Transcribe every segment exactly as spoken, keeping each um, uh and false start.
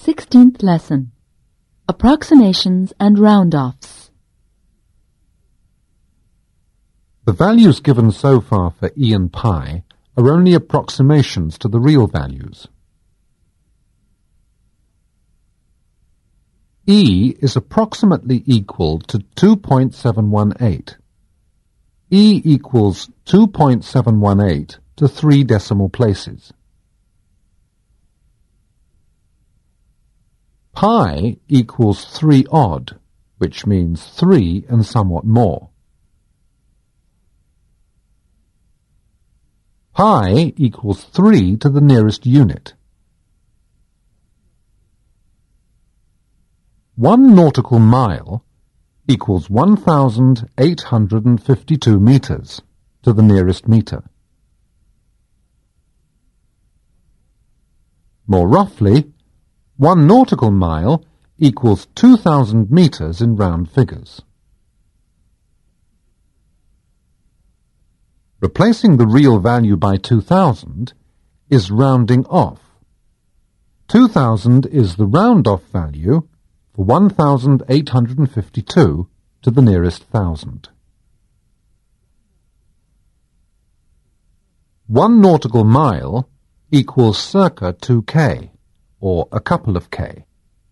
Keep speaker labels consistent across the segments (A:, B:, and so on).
A: Sixteenth lesson. Approximations and round-offs.
B: The values given so far for e and pi are only approximations to the real values. E is approximately equal to two point seven one eight. E equals two point seven one eight to three decimal places. Pi equals three odd, which means three and somewhat more. Pi equals three to the nearest unit. One nautical mile equals one thousand eight hundred fifty-two meters to the nearest meter. More roughly, one nautical mile equals two thousand meters in round figures. Replacing the real value by two thousand is rounding off. two thousand is the round-off value for one thousand eight hundred fifty-two to the nearest thousand. One nautical mile equals circa two K, or a couple of K.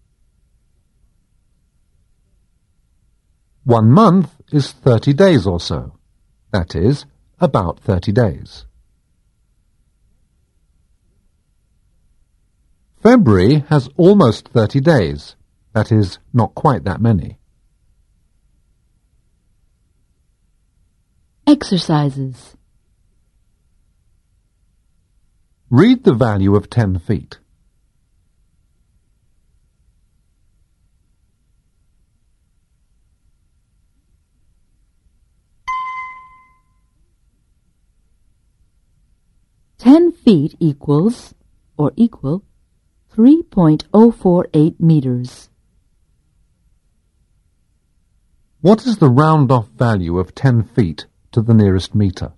B: One month is thirty days or so, that is, about thirty days. February has almost thirty days, that is, not quite that many.
A: Exercises.
B: Read the value of ten feet.
A: Ten feet equals, or equal, three point zero four eight meters.
B: What is the round-off value of ten feet to the nearest meter?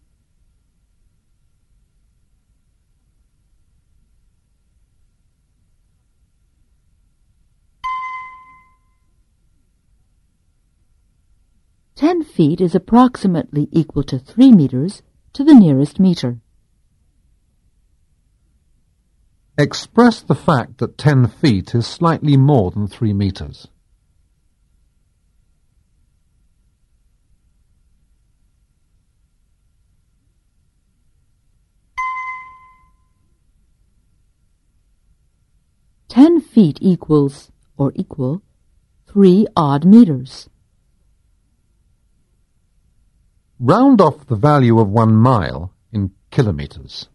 A: Ten feet is approximately equal to three meters to the nearest meter.
B: Express the fact that ten feet is slightly more than three meters.
A: Ten feet equals, or equal, three odd meters.
B: Round off the value of one mile in kilometers.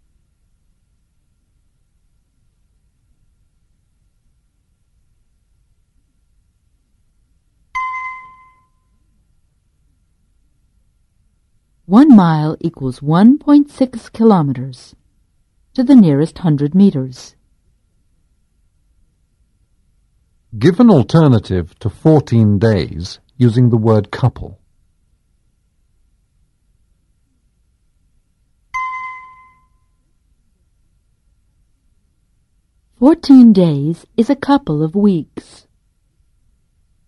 A: One mile equals one point six kilometers to the nearest hundred meters.
B: Give an alternative to fourteen days using the word couple.
A: Fourteen days is a couple of weeks.